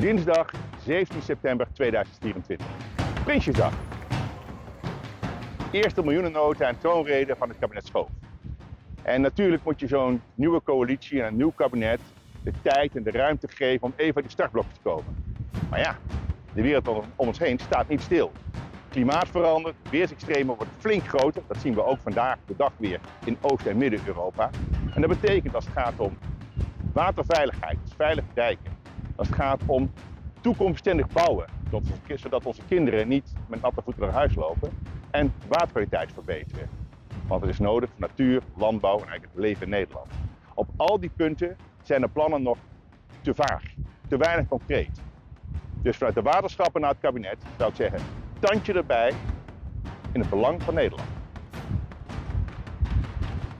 Dinsdag 17 september 2024. Prinsjesdag. Eerste miljoenennota en troonrede van het kabinet Schoof. En natuurlijk moet je zo'n nieuwe coalitie en een nieuw kabinet de tijd en de ruimte geven om even uit die startblokken te komen. Maar ja, de wereld om ons heen staat niet stil. Klimaat verandert, weersextremen worden flink groter. Dat zien we ook vandaag de dag weer in Oost- en Midden-Europa. En dat betekent als het gaat om waterveiligheid, dus veilige dijken. Als het gaat om toekomstbestendig bouwen, zodat onze kinderen niet met natte voeten naar huis lopen. En waterkwaliteit verbeteren. Want het is nodig voor natuur, landbouw en eigenlijk het leven in Nederland. Op al die punten zijn de plannen nog te vaag, te weinig concreet. Dus vanuit de waterschappen naar het kabinet zou ik zeggen, tandje erbij in het belang van Nederland.